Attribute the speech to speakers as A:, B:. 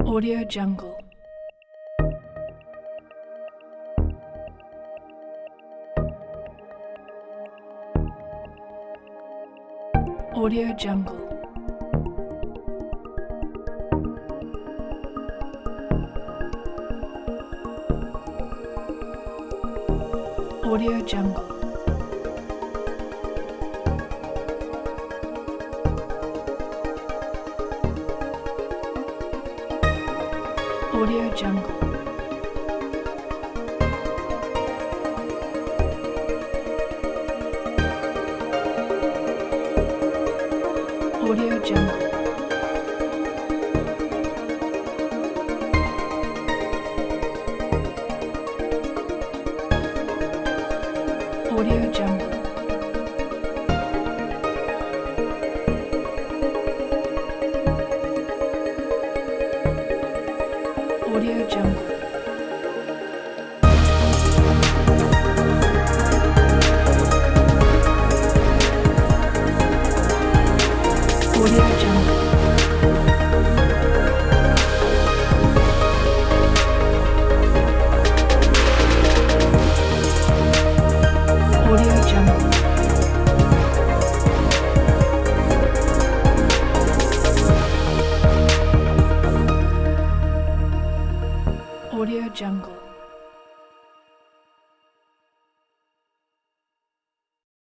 A: Audio Jungle. Audio Jungle. Audio Jungle. Audio Jungle. Audio Jungle. Audio Jungle. Audio Jungle. Audio Jungle. Audio Jungle. Audio Jungle.